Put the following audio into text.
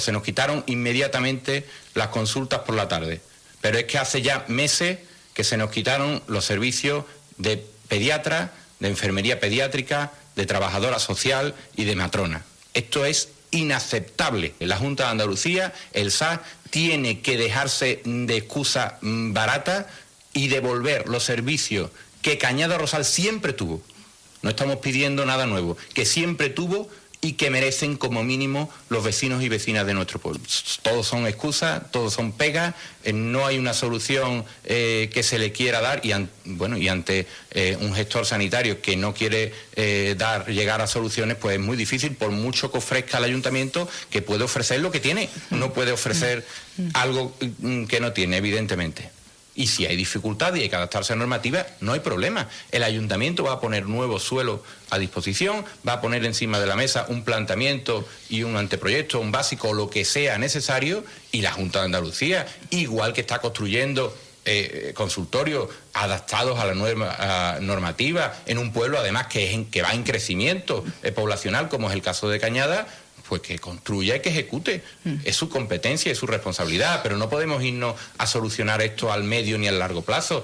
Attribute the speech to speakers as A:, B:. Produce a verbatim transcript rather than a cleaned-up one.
A: Se nos quitaron inmediatamente las consultas por la tarde, pero es que hace ya meses que se nos quitaron los servicios de pediatra, de enfermería pediátrica, de trabajadora social y de matrona. Esto es inaceptable. La Junta de Andalucía, el S A, tiene que dejarse de excusas baratas y devolver los servicios que Cañada Rosal siempre tuvo. No estamos pidiendo nada nuevo, que siempre tuvo y que merecen como mínimo los vecinos y vecinas de nuestro pueblo. Todos son excusas, todos son pegas, eh, no hay una solución eh, que se le quiera dar y, an, bueno, y ante eh, un gestor sanitario que no quiere eh, dar, llegar a soluciones, pues es muy difícil, por mucho que ofrezca el ayuntamiento, que puede ofrecer lo que tiene, no puede ofrecer algo que no tiene, evidentemente. Y si hay dificultad y hay que adaptarse a normativas, no hay problema. El ayuntamiento va a poner nuevo suelo a disposición, va a poner encima de la mesa un planteamiento y un anteproyecto, un básico, lo que sea necesario, y la Junta de Andalucía, igual que está construyendo eh, consultorios adaptados a la nueva normativa en un pueblo, además, que, es en, que va en crecimiento eh, poblacional, como es el caso de Cañada, pues que construya y que ejecute. Mm. Es su competencia, es su responsabilidad, pero no podemos irnos a solucionar esto al medio ni al largo plazo.